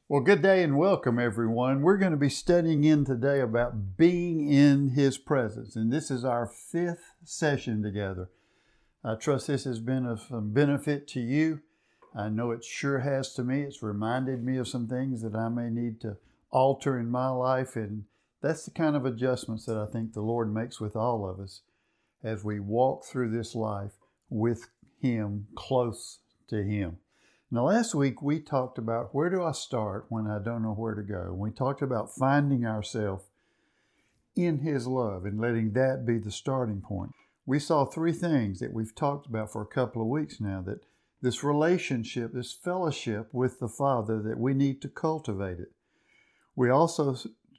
Well, good day and welcome, everyone. We're going to be studying in today about being in His presence, and this is our fifth session together. I trust this has been of some benefit to you. I know it sure has to me. It's reminded me of some things that I may need to alter in my life, and that's the kind of adjustments that I think the Lord makes with all of us as we walk through this life with Him, close to Him. Now, last week we talked about where do I start when I don't know where to go. We talked about finding ourselves in His love and letting that be the starting point. We saw three things that we've talked about for a couple of weeks now, that this relationship, this fellowship with the Father, that we need to cultivate it. We also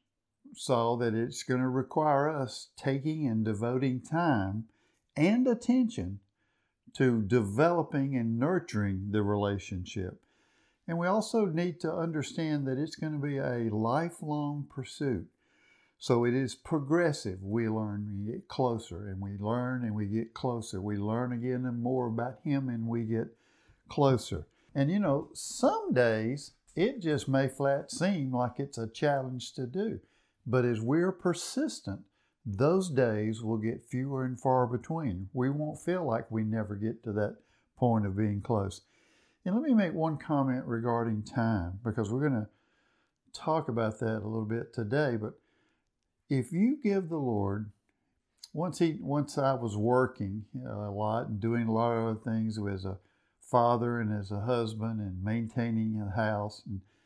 saw that it's going to require us taking and devoting time and attention to developing and nurturing the relationship. And we also need to understand that it's going to be a lifelong pursuit. So it is progressive. We learn, we get closer, and we learn and we get closer. We learn again and more about Him and we get closer. And you know, some days it just may flat seem like it's a challenge to do. But as we're persistent, those days will get fewer and far between. We won't feel like we never get to that point of being close. And let me make one comment regarding time, because we're going to talk about that a little bit today. But if you give the Lord, once I was working a lot and doing a lot of other things as a father and as a husband and maintaining a house,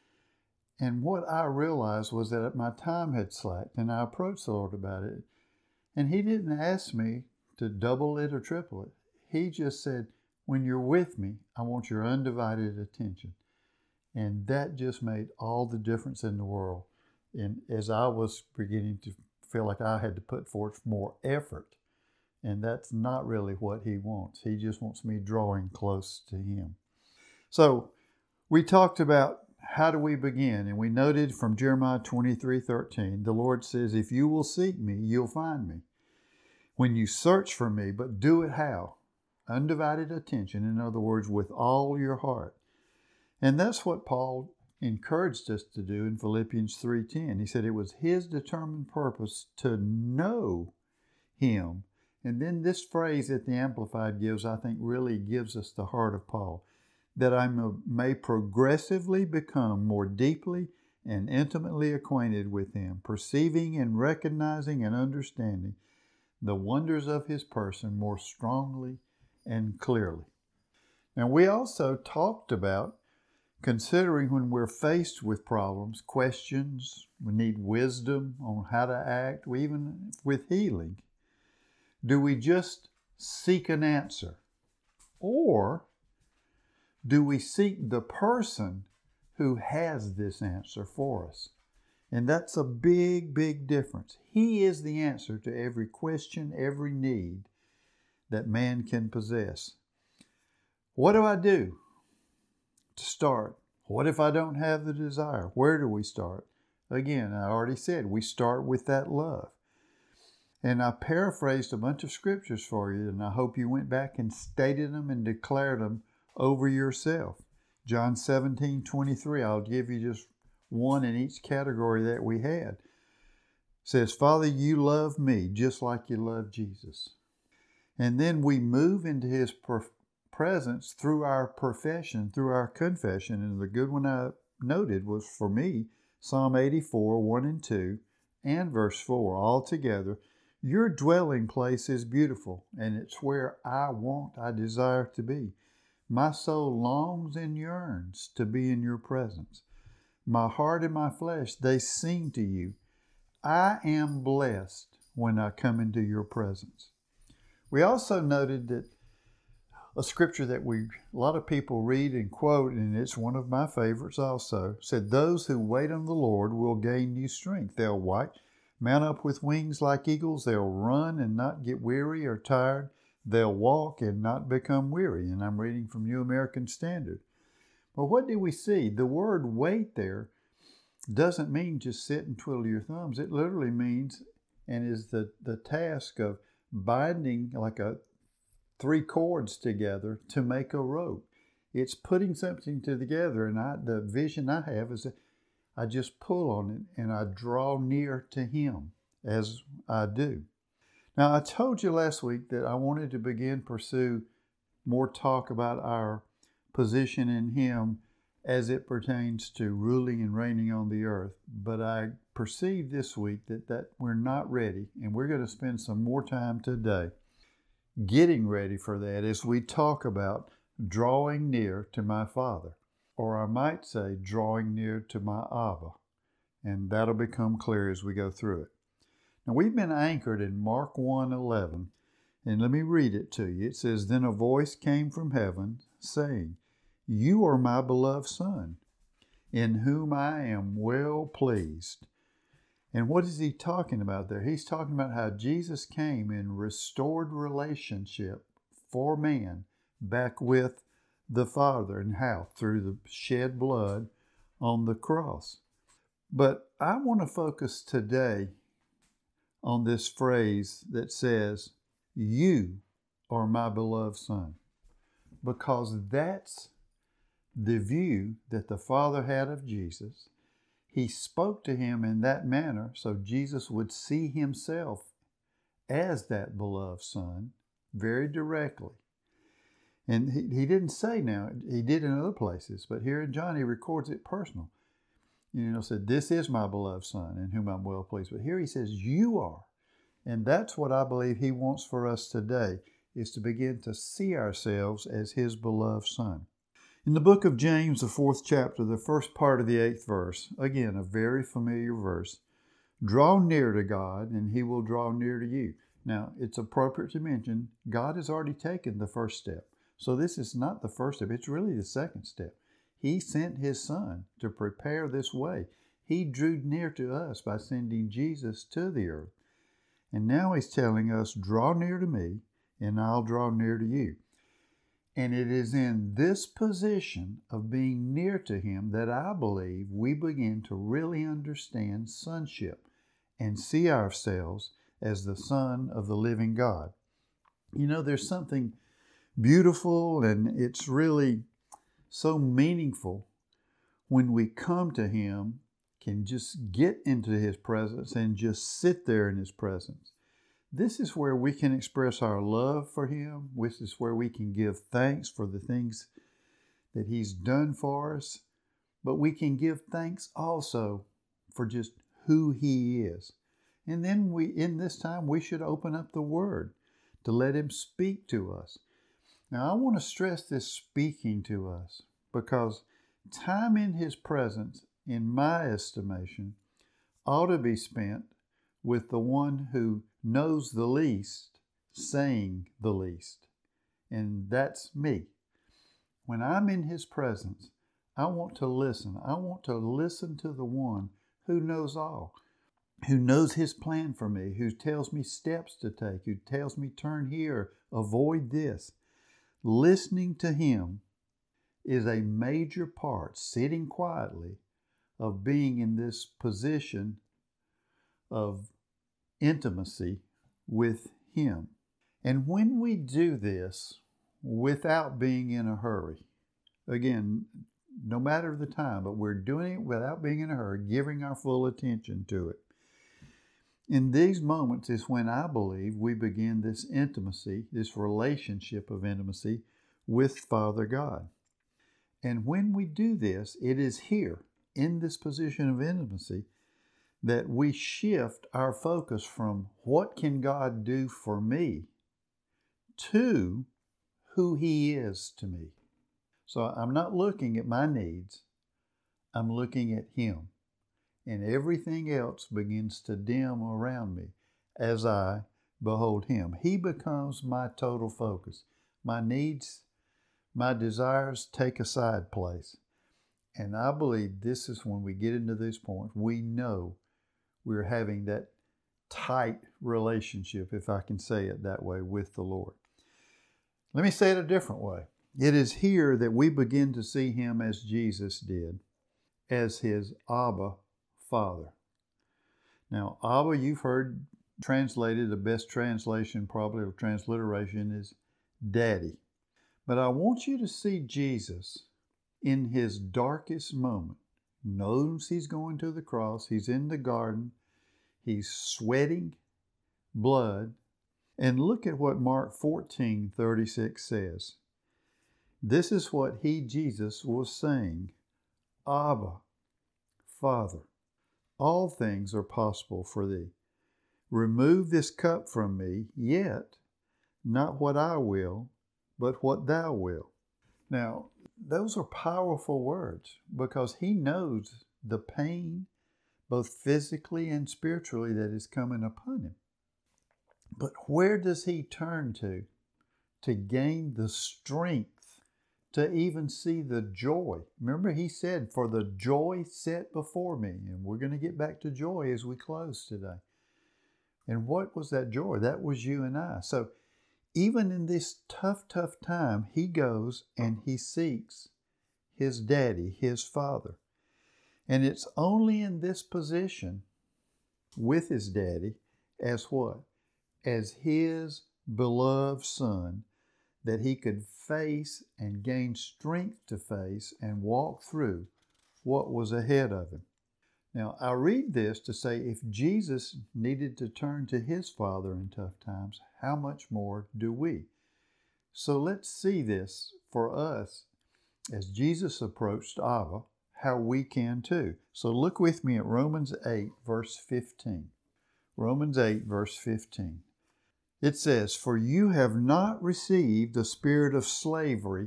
and what I realized was that my time had slacked, and I approached the Lord about it. And He didn't ask me to double it or triple it. He just said, when you're with me, I want your undivided attention. And that just made all the difference in the world. And as I was beginning to feel like I had to put forth more effort, and that's not really what He wants. He just wants me drawing close to Him. So we talked about how do we begin? And we noted from Jeremiah 23:13, the Lord says, if you will seek me, you'll find me. When you search for me, but do it how? Undivided attention, in other words, with all your heart. And that's what Paul encouraged us to do in Philippians 3:10. He said it was his determined purpose to know Him. And then this phrase that the Amplified gives, I think really gives us the heart of Paul, that I may progressively become more deeply and intimately acquainted with Him, perceiving and recognizing and understanding the wonders of His person more strongly and clearly. Now, we also talked about considering when we're faced with problems, questions, we need wisdom on how to act, even with healing. Do we just seek an answer? Or do we seek the person who has this answer for us? And that's a big, big difference. He is the answer to every question, every need that man can possess. What do I do to start? What if I don't have the desire? Where do we start? Again, I already said we start with that love. And I paraphrased a bunch of scriptures for you, and I hope you went back and stated them and declared them over yourself. John 17:23, I'll give you just one in each category that we had. It says, Father, you love me just like you love Jesus. And then we move into His presence through our profession, through our confession. And the good one I noted was, for me, Psalm 84:1-2, and verse 4, all together. Your dwelling place is beautiful, and it's where I desire to be. My soul longs and yearns to be in your presence. My heart and my flesh, they sing to you. I am blessed when I come into your presence. We also noted that a scripture that a lot of people read and quote, and it's one of my favorites also, said, those who wait on the Lord will gain new strength. They'll mount up with wings like eagles. They'll run and not get weary or tired. They'll walk and not become weary. And I'm reading from New American Standard. But what do we see? The word wait there doesn't mean just sit and twiddle your thumbs. It literally means, and is the task of binding like three cords together to make a rope. It's putting something together. And the vision I have is that I just pull on it and I draw near to Him as I do. Now, I told you last week that I wanted to pursue more talk about our position in Him as it pertains to ruling and reigning on the earth. But I perceive this week that we're not ready, and we're going to spend some more time today getting ready for that as we talk about drawing near to my Father, or I might say drawing near to my Abba, and that'll become clear as we go through it. Now, we've been anchored in Mark 1:11, and let me read it to you. It says, "Then a voice came from heaven saying, 'You are my beloved Son, in whom I am well pleased.'" And what is he talking about there? He's talking about how Jesus came and restored relationship for man back with the Father, and how? Through the shed blood on the cross. But I want to focus today on this phrase that says, "You are my beloved Son," because that's the view that the Father had of Jesus. He spoke to him in that manner so Jesus would see himself as that beloved Son very directly. And he didn't say now, he did in other places, but here in John he records it personal. Said, "This is my beloved Son in whom I'm well pleased." But here he says, "You are." And that's what I believe he wants for us today, is to begin to see ourselves as his beloved Son. In the book of James, the 4th chapter, the first part of the 8th verse, again, a very familiar verse, "Draw near to God, and he will draw near to you." Now, it's appropriate to mention, God has already taken the first step. So this is not the first step, it's really the second step. He sent his Son to prepare this way. He drew near to us by sending Jesus to the earth. And now he's telling us, "Draw near to me, and I'll draw near to you." And it is in this position of being near to him that I believe we begin to really understand sonship and see ourselves as the Son of the living God. There's something beautiful, and it's really so meaningful when we come to him, can just get into his presence and just sit there in his presence. This is where we can express our love for him. This is where we can give thanks for the things that he's done for us. But we can give thanks also for just who he is. And then in this time, we should open up the Word to let him speak to us. Now, I want to stress this speaking to us, because time in his presence, in my estimation, ought to be spent with the one who knows the least, saying the least. And that's me. When I'm in his presence, I want to listen. I want to listen to the one who knows all, who knows his plan for me, who tells me steps to take, who tells me turn here, avoid this. Listening to him is a major part, sitting quietly, of being in this position of intimacy with him. And when we do this without being in a hurry, again, no matter the time, but we're doing it without being in a hurry, giving our full attention to it. In these moments is when I believe we begin this intimacy, this relationship of intimacy with Father God. And when we do this, it is here, in this position of intimacy, that we shift our focus from what can God do for me to who he is to me. So I'm not looking at my needs, I'm looking at him. And everything else begins to dim around me as I behold him. He becomes my total focus. My needs, my desires take a side place. And I believe this is when we get into this point, we know we're having that tight relationship, if I can say it that way, with the Lord. Let me say it a different way. It is here that we begin to see him as Jesus did, as his Abba Father. Now, Abba, you've heard translated, the best translation probably of transliteration is Daddy. But I want you to see Jesus in his darkest moment, knows he's going to the cross. He's in the garden. He's sweating blood. And look at what Mark 14:36 says. This is what he, Jesus, was saying. Abba, Father, all things are possible for thee. Remove this cup from me, yet not what I will, but what thou wilt. Now, those are powerful words because he knows the pain, both physically and spiritually, that is coming upon him. But where does he turn to gain the strength to even see the joy? Remember, he said, for the joy set before me. And we're going to get back to joy as we close today. And what was that joy? That was you and I. So even in this tough time, he goes and he seeks his daddy, his father. And it's only in this position with his daddy as what? As his beloved son that he could face and gain strength to face and walk through what was ahead of him. Now, I read this to say if Jesus needed to turn to his Father in tough times, how much more do we? So let's see this for us as Jesus approached Abba, how we can too. So look with me at Romans 8, verse 15. Romans 8, verse 15. It says, for you have not received the spirit of slavery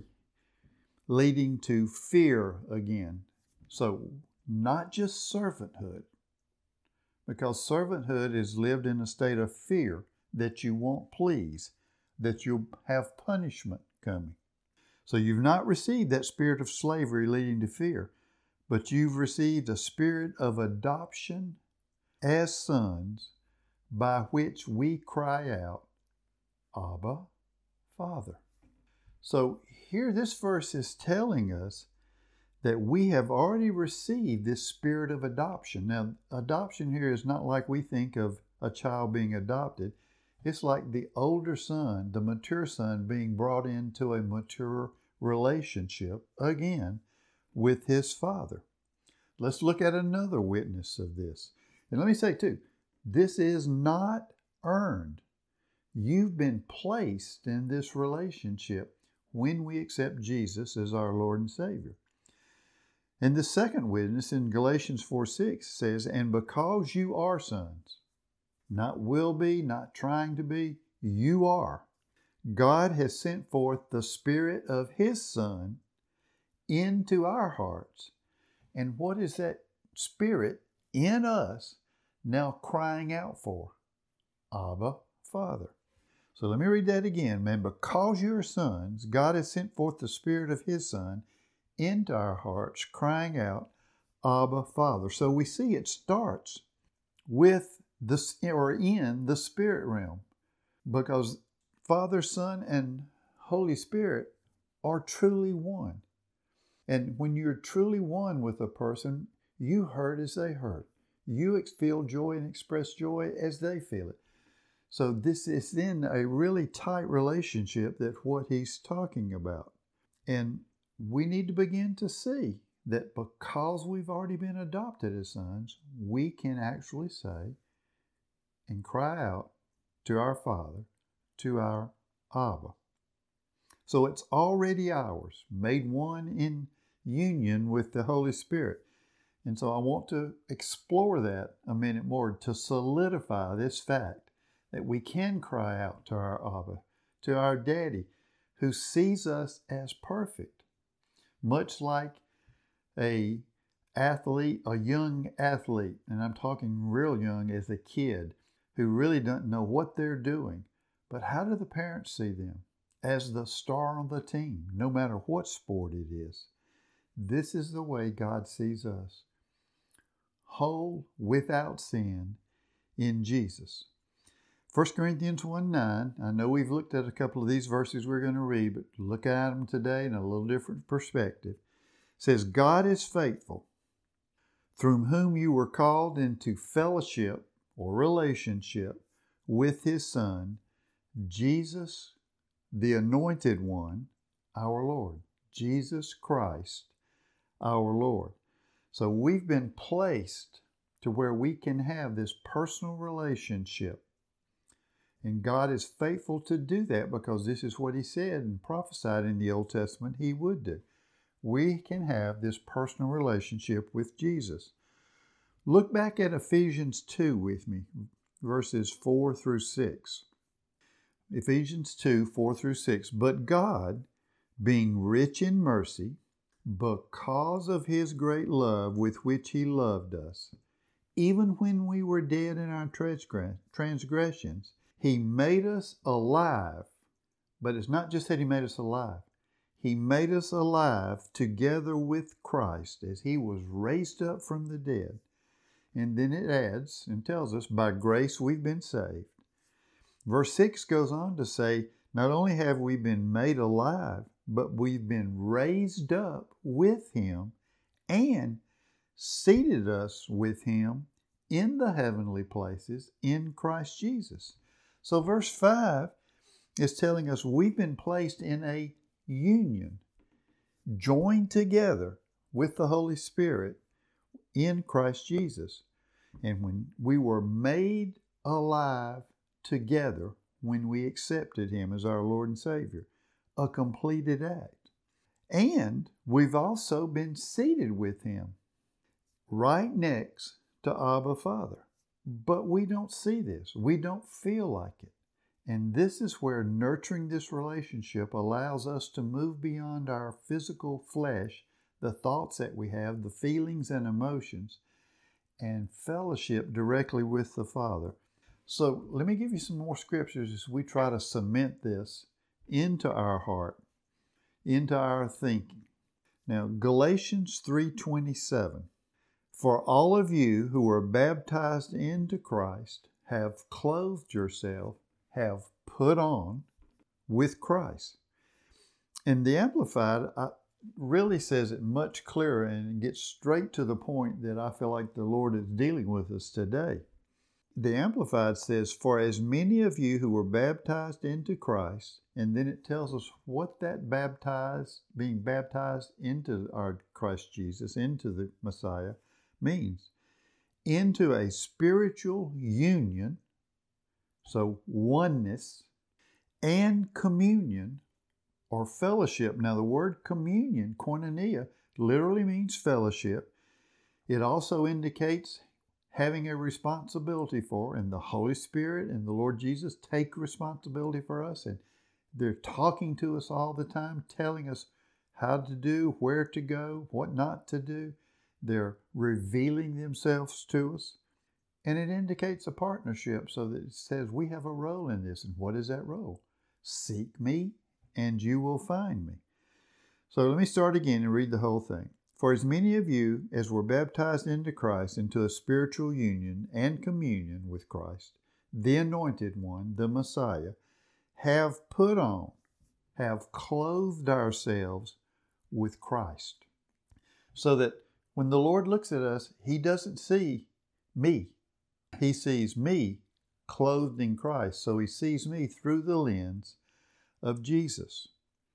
leading to fear again. So not just servanthood, because servanthood is lived in a state of fear that you won't please, that you'll have punishment coming. So you've not received that spirit of slavery leading to fear, but you've received a spirit of adoption as sons, by which we cry out, Abba, Father. So here this verse is telling us that we have already received this spirit of adoption. Now, adoption here is not like we think of a child being adopted. It's like the older son, the mature son, being brought into a mature relationship again with his father. Let's look at another witness of this. And let me say too, this is not earned. You've been placed in this relationship when we accept Jesus as our Lord and Savior. And the second witness in Galatians 4:6 says, and because you are sons, not will be, not trying to be, you are. God has sent forth the Spirit of His Son into our hearts. And what is that Spirit in us now crying out for? Abba, Father. So let me read that again, man. Because you are sons, God has sent forth the Spirit of His Son into our hearts, crying out, Abba, Father. So we see it starts with this, or in the spirit realm, because Father, Son, and Holy Spirit are truly one. And when you're truly one with a person, you hurt as they hurt. You feel joy and express joy as they feel it. So this is then a really tight relationship that what he's talking about. And we need to begin to see that because we've already been adopted as sons, we can actually say and cry out to our Father, to our Abba. So it's already ours, made one in union with the Holy Spirit. And so I want to explore that a minute more to solidify this fact that we can cry out to our Abba, to our Daddy, who sees us as perfect. Much like a young athlete, and I'm talking real young as a kid, who really don't know what they're doing. But how do the parents see them? As the star on the team, no matter what sport it is. This is the way God sees us. Whole, without sin, in Jesus. 1 Corinthians 1:9, I know we've looked at a couple of these verses we're going to read, but look at them today in a little different perspective. It says, God is faithful, through whom you were called into fellowship or relationship with His Son, Jesus, the Anointed One, our Lord. Jesus Christ, our Lord. So we've been placed to where we can have this personal relationship. And God is faithful to do that because this is what He said and prophesied in the Old Testament He would do. We can have this personal relationship with Jesus. Look back at Ephesians 2 with me, verses 4 through 6. Ephesians 2, 4 through 6. But God, being rich in mercy, because of His great love with which He loved us, even when we were dead in our transgressions, He made us alive. But it's not just that He made us alive. He made us alive together with Christ as He was raised up from the dead. And then it adds and tells us, by grace we've been saved. Verse 6 goes on to say, not only have we been made alive, but we've been raised up with Him and seated us with Him in the heavenly places in Christ Jesus. So verse 5 is telling us we've been placed in a union, joined together with the Holy Spirit in Christ Jesus. And when we were made alive together when we accepted Him as our Lord and Savior, a completed act. And we've also been seated with Him right next to Abba Father. But we don't see this. We don't feel like it. And this is where nurturing this relationship allows us to move beyond our physical flesh, the thoughts that we have, the feelings and emotions, and fellowship directly with the Father. So let me give you some more scriptures as we try to cement this into our heart, into our thinking. Now, Galatians 3:27. For all of you who were baptized into Christ have clothed yourself, have put on with Christ. And the Amplified really says it much clearer and gets straight to the point that I feel like the Lord is dealing with us today. The Amplified says, for as many of you who were baptized into Christ, and then it tells us what that being baptized into our Christ Jesus, into the Messiah, means. Into a spiritual union, so oneness, and communion or fellowship. Now the word communion, koinonia, literally means fellowship. It also indicates having a responsibility for, and the Holy Spirit and the Lord Jesus take responsibility for us, and they're talking to us all the time, telling us how to do, where to go, what not to do. They're revealing themselves to us. And it indicates a partnership so that it says we have a role in this. And what is that role? Seek me and you will find me. So let me start again and read the whole thing. For as many of you as were baptized into Christ, into a spiritual union and communion with Christ, the Anointed One, the Messiah, have put on, have clothed ourselves with Christ. So that when the Lord looks at us, He doesn't see me. He sees me clothed in Christ. So He sees me through the lens of Jesus.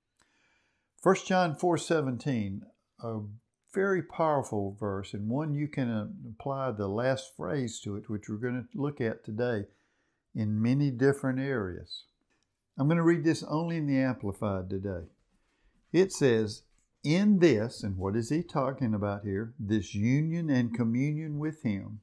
1 John 4:17, a very powerful verse, and one you can apply the last phrase to it, which we're going to look at today in many different areas. I'm going to read this only in the Amplified today. It says, in this, and what is he talking about here? This union and communion with Him,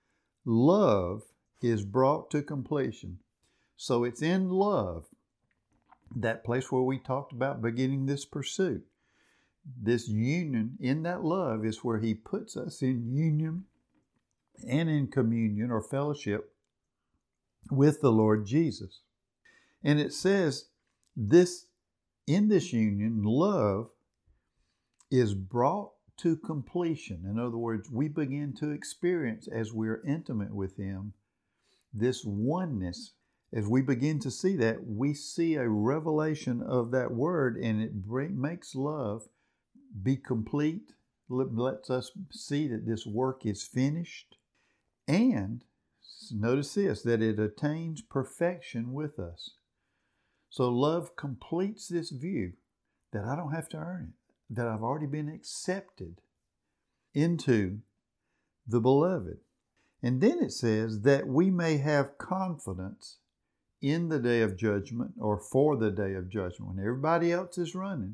love is brought to completion. So it's in love, that place where we talked about beginning this pursuit. This union, in that love, is where He puts us in union and in communion or fellowship with the Lord Jesus. And it says this, in this union, love is brought to completion. In other words, we begin to experience, as we're intimate with Him, this oneness. As we begin to see that, we see a revelation of that word, and it makes love be complete, lets us see that this work is finished. And notice this, that it attains perfection with us. So love completes this view that I don't have to earn it, that I've already been accepted into the beloved. And then it says that we may have confidence in the day of judgment, or for the day of judgment. When everybody else is running,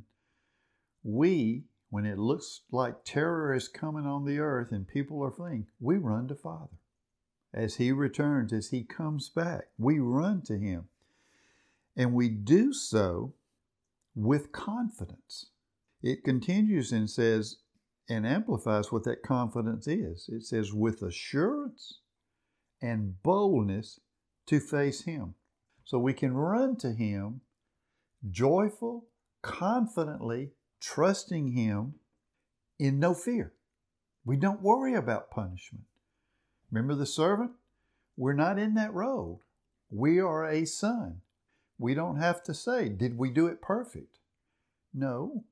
when it looks like terror is coming on the earth and people are fleeing, we run to Father. As He returns, as He comes back, we run to Him. And we do so with confidence. It continues and says, and amplifies what that confidence is. It says, with assurance and boldness to face Him. So we can run to Him joyful, confidently, trusting Him in no fear. We don't worry about punishment. Remember the servant? We're not in that road. We are a son. We don't have to say, did we do it perfect? No.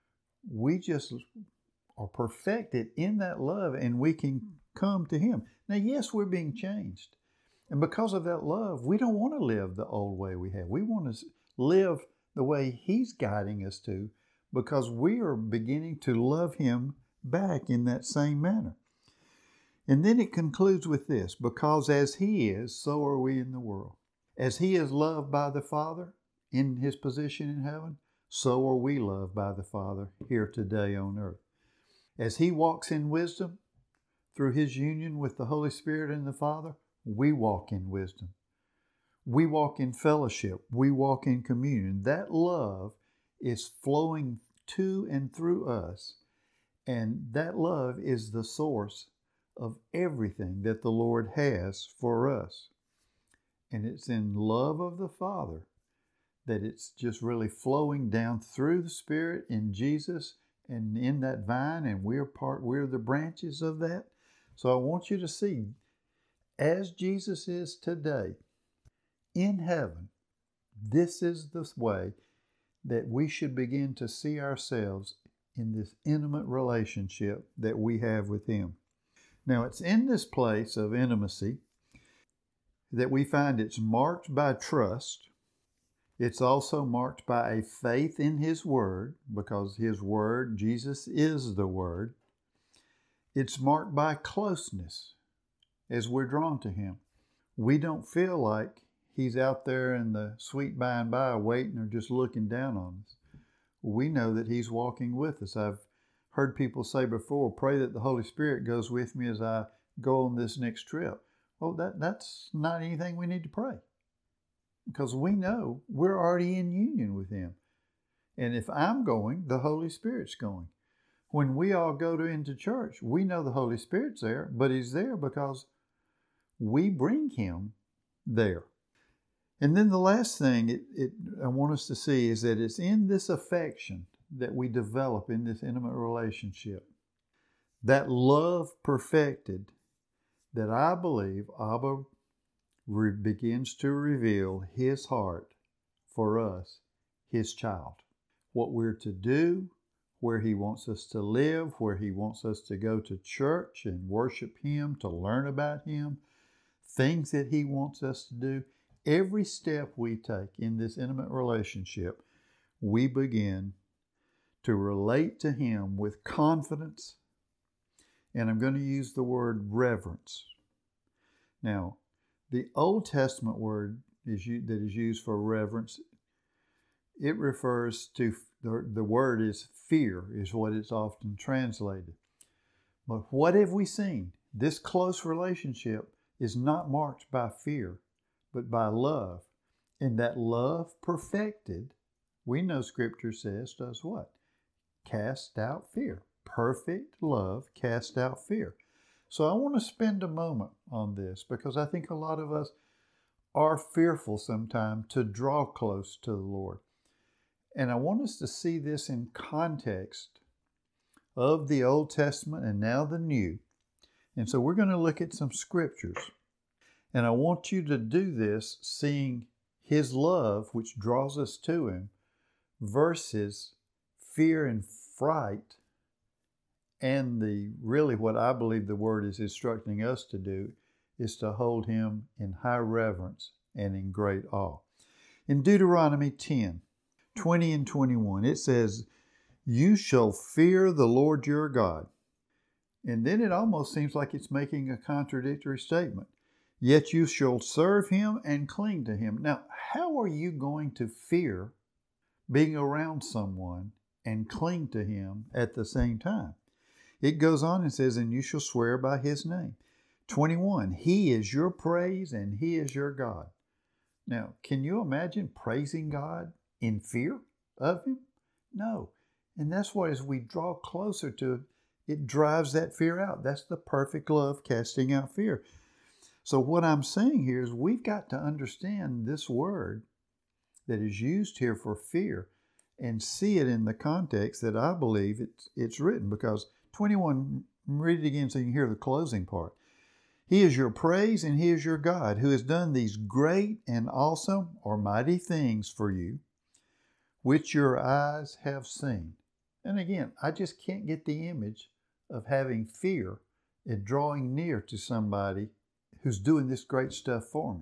We just are perfected in that love, and we can come to Him. Now, yes, we're being changed. And because of that love, we don't want to live the old way we have. We want to live the way He's guiding us to, because we are beginning to love Him back in that same manner. And then it concludes with this, because as He is, so are we in the world. As He is loved by the Father in His position in heaven, so are we loved by the Father here today on earth. As He walks in wisdom through His union with the Holy Spirit and the Father, we walk in wisdom. We walk in fellowship. We walk in communion. That love is flowing to and through us. And that love is the source of everything that the Lord has for us. And it's in love of the Father that it's just really flowing down through the Spirit in Jesus and in that vine, and we're the branches of that. So I want you to see, as Jesus is today in heaven, this is the way that we should begin to see ourselves in this intimate relationship that we have with Him. Now, it's in this place of intimacy that we find it's marked by trust. It's also marked by a faith in His Word, because His Word, Jesus is the Word. It's marked by closeness as we're drawn to Him. We don't feel like He's out there in the sweet by and by waiting or just looking down on us. We know that He's walking with us. I've heard people say before, pray that the Holy Spirit goes with me as I go on this next trip. Well, that's not anything we need to pray, because we know we're already in union with Him. And if I'm going, the Holy Spirit's going. When we all go into church, we know the Holy Spirit's there, but He's there because we bring Him there. And then the last thing I want us to see is that it's in this affection that we develop in this intimate relationship, that love perfected, that I believe Abba begins to reveal His heart for us, His child. What we're to do, where He wants us to live, where He wants us to go to church and worship Him, to learn about Him, things that He wants us to do. Every step we take in this intimate relationship, we begin to relate to Him with confidence. And I'm going to use the word reverence. Now, the Old Testament word that is used for reverence, it refers to, the word is fear, is what it's often translated. But what have we seen? This close relationship is not marked by fear, but by love. And that love perfected, we know Scripture says, does what? Cast out fear. Perfect love cast out fear. So I want to spend a moment on this, because I think a lot of us are fearful sometimes to draw close to the Lord. And I want us to see this in context of the Old Testament and now the New. And so we're going to look at some scriptures. And I want you to do this seeing His love, which draws us to Him, versus fear and fright, and really what I believe the Word is instructing us to do is to hold Him in high reverence and in great awe. In Deuteronomy 10, 20 and 21, it says, "You shall fear the Lord your God, And then it almost seems like it's making a contradictory statement. Yet you shall serve him and cling to him. Now, how are you going to fear being around someone and cling to him at the same time? It goes on and says, and you shall swear by his name. 21, he is your praise and he is your God. Now, can you imagine praising God in fear of him? No. And that's why as we draw closer to it, it drives that fear out. That's the perfect love casting out fear. So what I'm saying here is we've got to understand this word that is used here for fear and see it in the context that I believe it's written. Because 21, read it again so you can hear the closing part. He is your praise and he is your God, who has done these great and awesome or mighty things for you, which your eyes have seen. And again, I just can't get the image of having fear and drawing near to somebody who's doing this great stuff for me.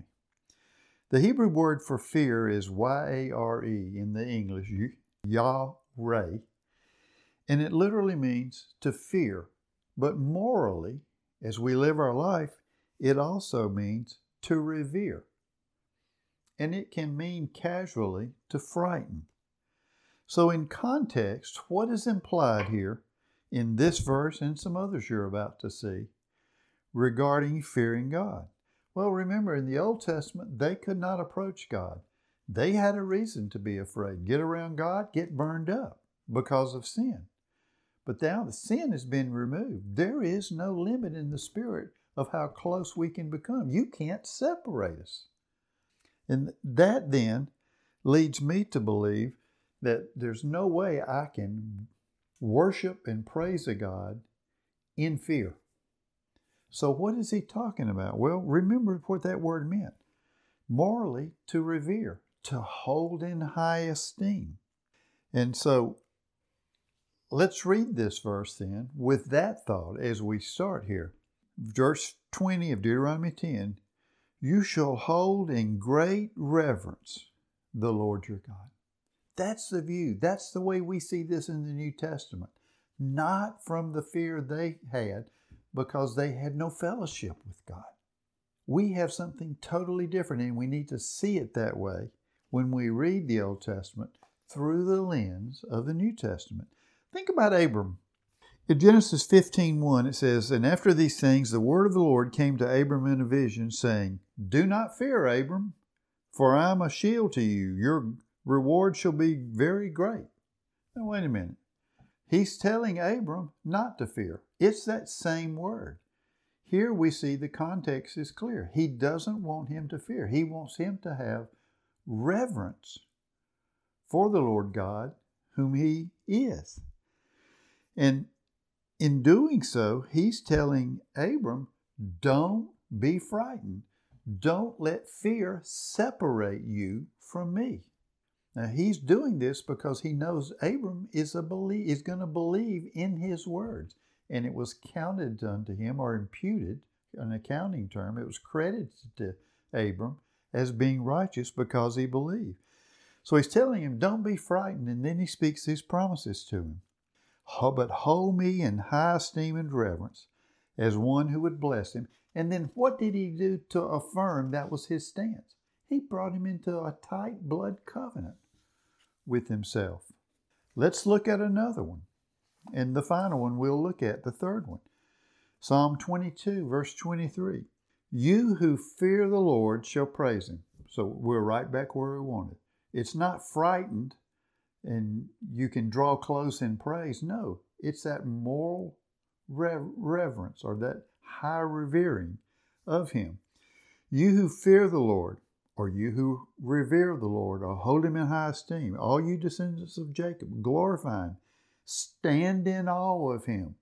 The Hebrew word for fear is Y-A-R-E in the English, Yah-Reh, and it literally means to fear. But morally, as we live our life, it also means to revere. And it can mean casually to frighten. So in context, what is implied here in this verse and some others you're about to see regarding fearing God? Well, remember, in the Old Testament, they could not approach God. They had a reason to be afraid. Get around God, get burned up because of sin. But now the sin has been removed. There is no limit in the spirit of how close we can become. You can't separate us. And that then leads me to believe that there's no way I can worship and praise a God in fear. So what is he talking about? Well, remember what that word meant. Morally, to revere, to hold in high esteem. And so let's read this verse then with that thought as we start here. Verse 20 of Deuteronomy 10, you shall hold in great reverence the Lord your God. That's the view. That's the way we see this in the New Testament. Not from the fear they had, because they had no fellowship with God. We have something totally different, and we need to see it that way when we read the Old Testament through the lens of the New Testament. Think about Abram. In Genesis 15:1, it says, and after these things, the word of the Lord came to Abram in a vision, saying, do not fear, Abram, for I am a shield to you. Your reward shall be very great. Now, wait a minute. He's telling Abram not to fear. It's that same word. Here we see the context is clear. He doesn't want him to fear. He wants him to have reverence for the Lord God, whom he is. And in doing so, he's telling Abram, don't be frightened. Don't let fear separate you from me. Now, he's doing this because he knows Abram is going to believe in his words. And it was counted unto him, or imputed, an accounting term. It was credited to Abram as being righteous because he believed. So he's telling him, don't be frightened. And then he speaks these promises to him. But hold me in high esteem and reverence as one who would bless him. And then what did he do to affirm that was his stance? He brought him into a tight blood covenant with himself. Let's look at another one. And the final one we'll look at, the third one. Psalm 22, verse 23. You who fear the Lord shall praise him. So we're right back where we wanted. It's not frightened and you can draw close in praise. No, it's that moral reverence, or that high revering of him. You who fear the Lord, or you who revere the Lord, or hold him in high esteem, all you descendants of Jacob, glorify him, stand in awe of him.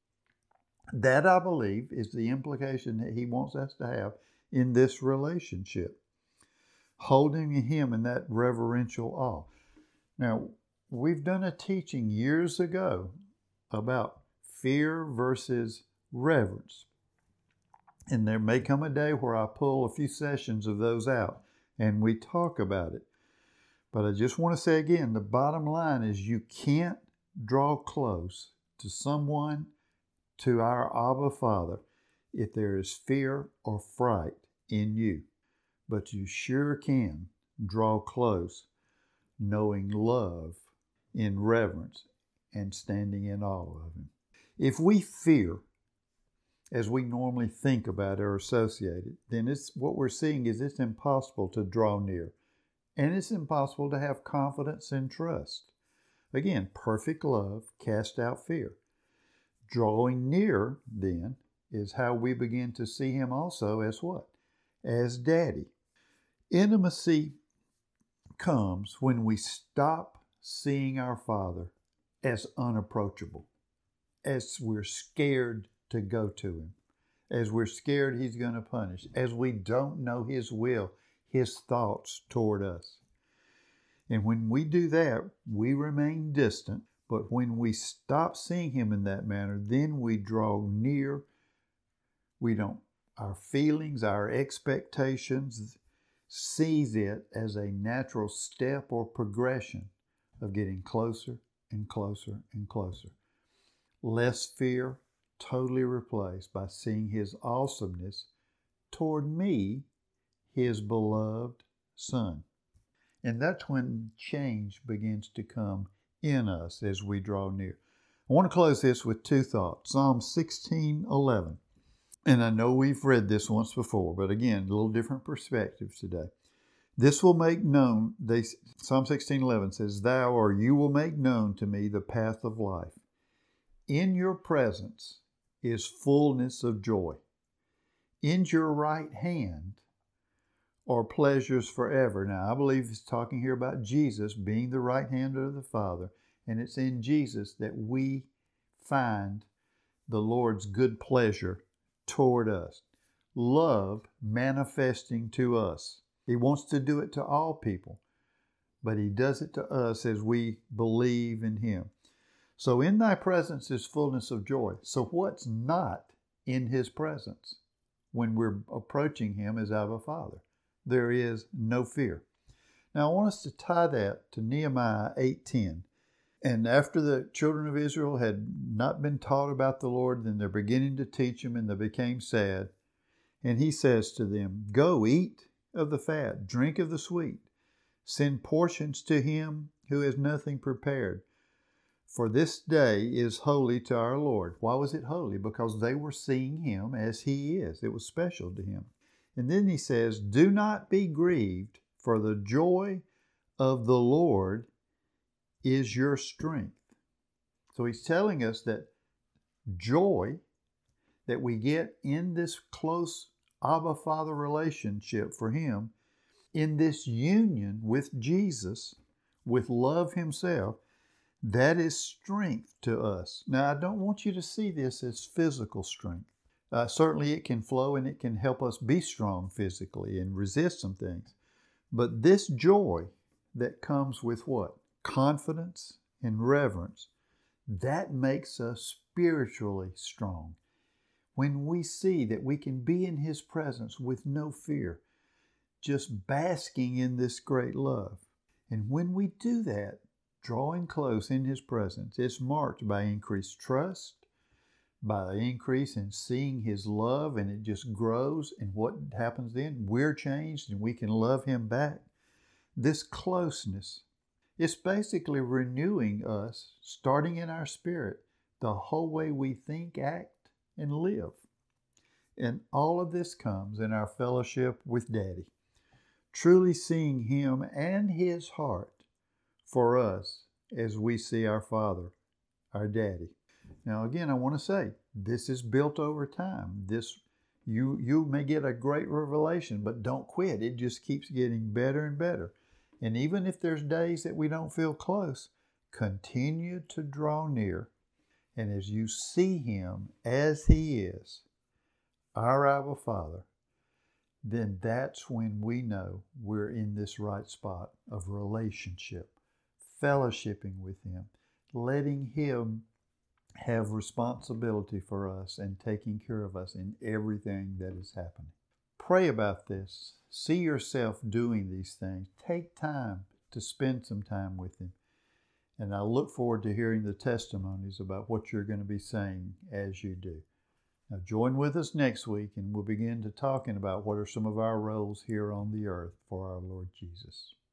That, I believe, is the implication that he wants us to have in this relationship. Holding him in that reverential awe. Now, we've done a teaching years ago about fear versus reverence. And there may come a day where I pull a few sessions of those out and we talk about it. But I just want to say again, the bottom line is you can't draw close to someone to our Abba Father if there is fear or fright in you, but you sure can draw close, knowing love in reverence and standing in awe of Him. If we fear, as we normally think about or associate it, then what we're seeing is it's impossible to draw near, and it's impossible to have confidence and trust. Again, perfect love casts out fear. Drawing near, then, is how we begin to see Him also as what? As Daddy. Intimacy comes when we stop seeing our Father as unapproachable, as we're scared to go to Him, as we're scared He's going to punish, as we don't know His will, His thoughts toward us. And when we do that, we remain distant. But when we stop seeing Him in that manner, then we draw near. Our feelings, our expectations, sees it as a natural step or progression of getting closer and closer and closer. Less fear, totally replaced by seeing His awesomeness toward me, His beloved Son. And that's when change begins to come in us as we draw near. I want to close this with two thoughts. Psalm 16:11. And I know we've read this once before, but again, a little different perspectives today. This will make known, Psalm 16:11 says, Thou or you will make known to me the path of life. In your presence is fullness of joy. In your right hand are pleasures forever. Now, I believe it's talking here about Jesus being the right hand of the Father, and it's in Jesus that we find the Lord's good pleasure toward us. Love manifesting to us. He wants to do it to all people, but He does it to us as we believe in Him. So in Thy presence is fullness of joy. So what's not in His presence when we're approaching Him as Abba Father? There is no fear. Now I want us to tie that to Nehemiah 8:10. And after the children of Israel had not been taught about the Lord, then they're beginning to teach Him, and they became sad. And He says to them, Go eat of the fat, drink of the sweet. Send portions to him who has nothing prepared. For this day is holy to our Lord. Why was it holy? Because they were seeing Him as He is. It was special to Him. And then He says, Do not be grieved, for the joy of the Lord is your strength. So He's telling us that joy that we get in this close Abba Father relationship for Him, in this union with Jesus, with love Himself, that is strength to us. Now, I don't want you to see this as physical strength. Certainly it can flow and it can help us be strong physically and resist some things. But this joy that comes with what? Confidence and reverence, that makes us spiritually strong. When we see that we can be in His presence with no fear, just basking in this great love. And when we do that, drawing close in His presence, it's marked by increased trust, by the increase in seeing His love, and it just grows. And what happens then? We're changed and we can love Him back. This closeness, it's basically renewing us, starting in our spirit, the whole way we think, act, and live. And all of this comes in our fellowship with Daddy, truly seeing Him and His heart for us as we see our Father, our Daddy. Now again, I want to say, this is built over time. You may get a great revelation, but don't quit. It just keeps getting better and better. And even if there's days that we don't feel close, continue to draw near. And as you see Him as He is, our Abba Father, then that's when we know we're in this right spot of relationship, fellowshipping with Him, letting Him have responsibility for us and taking care of us in everything that is happening. Pray about this. See yourself doing these things. Take time to spend some time with Him. And I look forward to hearing the testimonies about what you're going to be saying as you do. Now join with us next week and we'll begin to talking about what are some of our roles here on the earth for our Lord Jesus.